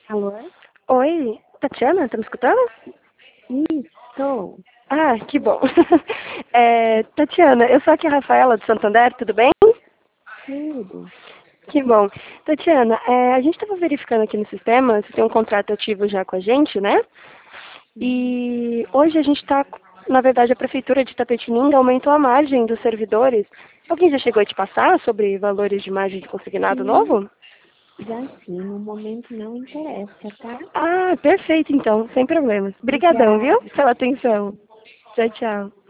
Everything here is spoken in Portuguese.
Alô? Oi, Tatiana, tá me escutando? Estou. Ah, que bom. Tatiana, eu sou aqui a Rafaela de Santander, tudo bem? Tudo. Que bom. Tatiana, a gente estava verificando aqui no sistema, você tem um contrato ativo já com a gente, né? Uhum. E hoje a gente está, na verdade, a Prefeitura de Itapetininga aumentou a margem dos servidores. Alguém já chegou a te passar sobre valores de margem de consignado Sim, novo? já sim. No momento não interessa, tá? Ah, perfeito então, sem problemas. Obrigadão, viu, Obrigada. pela atenção. Tchau, tchau.